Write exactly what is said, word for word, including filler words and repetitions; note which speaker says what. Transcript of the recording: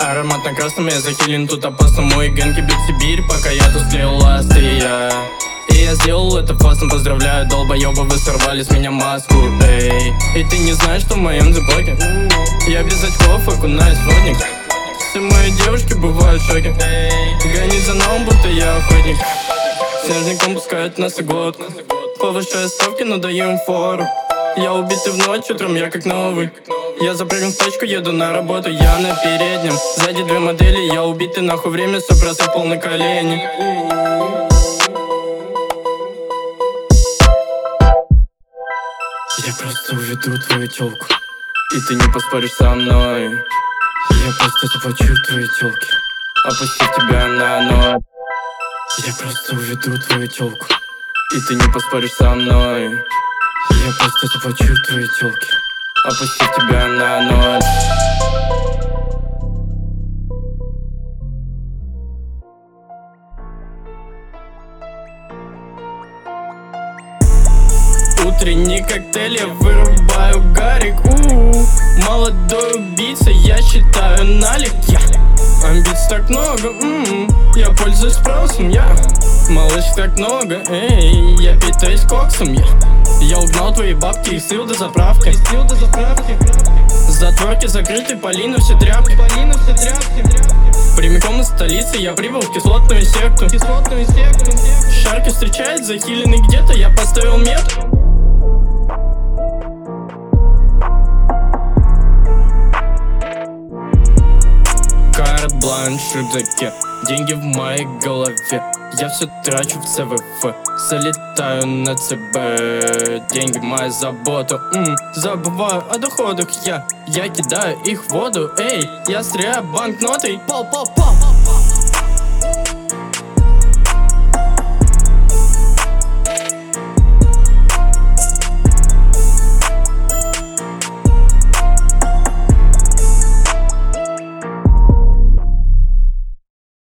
Speaker 1: Аромат на красном, я захилен, тут опасно. Мой гэнг бит Сибирь, пока я тут склеил острия. И я сделал это фастом, поздравляю, долбоёбы, вы сорвали с меня маску, эй. И ты не знаешь, что в моем дзиплоке я без очков окунаюсь в водник. Все мои девушки бывают в шоке, гони за новым, будто я охотник. Снежником пускают нас и глотку, повышая ставки, но даю им фору. Я убитый в ночь, утром я как новый. Я запрыгнул в тачку, еду на работу, я на переднем. Сзади две модели, я убитый нахуй, время сто процентов пол на колени. Я просто уведу твою тёлку, и ты не поспоришь со мной. Я просто заплачу твоей тёлке, опустив тебя на ноль. Я просто уведу твою тёлку, и ты не поспоришь со мной. Я просто заплачу твоей тёлке, опустив тебя на ноль. Утренний коктейль, я вырубаю гарик. У-у-у. Молодой убийца, я считаю налик. Я амбиций так много, м-м. Я пользуюсь спросом, я малыш так много, эй. Я питаюсь коксом, я Я угнал твои бабки и слил до заправки. Затворки закрыты, Полина все тряпки. Прямиком из столицы я прибыл в кислотную секту. Шарки встречает захиленный где-то, я поставил метку. Карт-бланш в рюкзаке, деньги в моей голове. Я все трачу в ЦВФ, залетаю на ЦБ. Деньги моя забота, м, забываю о доходах. Я, я кидаю их в воду, эй. Я стреляю банкнотой, пол-пол-пол.